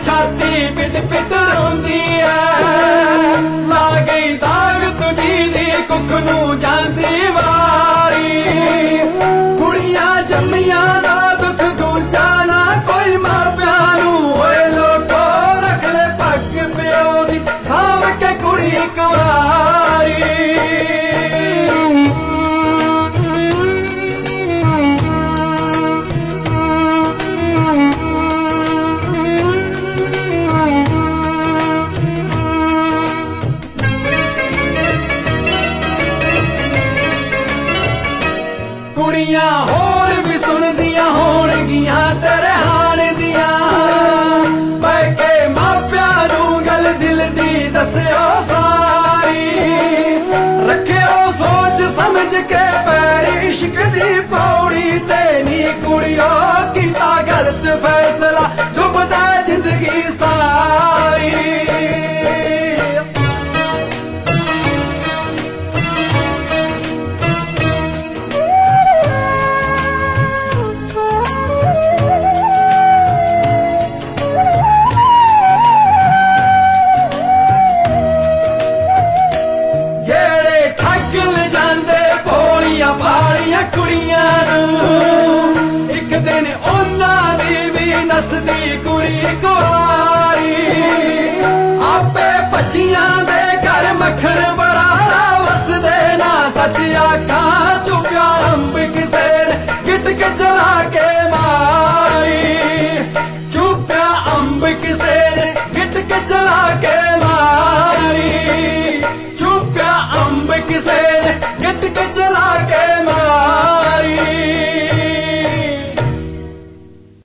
छाती पिट पिट रोंदी है, ला गई दाग तुझी दी कुख नू जांदी वारी। कुड़ियां जम्मियां दा दुख दूजा ना कोई मापियां नू, ओए लोको रख ले पग प्यो दी साम के कुड़ी कुवारी। कुड़ियां होर भी सुनदियां होणगियां तेरे हाल दियां, पैके मापियां नू गल दिल दी दस्सिओ सारी। रखिओ सोच समझ के पैर इश्क दी पौड़ी ते नी कुड़िओ कीता गलत फैसला डुबदा जिंदगी सारी। पालियां कुड़ियां नू एक दिन उन्हां दी भी नसदी कुड़ी कुआरी। आपे भज्जियां दे घर मक्खन बराड़ा वसदे ना, सच आखां चुप्या अंब किसे ने गिट के चला के मारी। चुप्या अंब किसे ने गिट के चला के मारी, चुप्या अंब किसे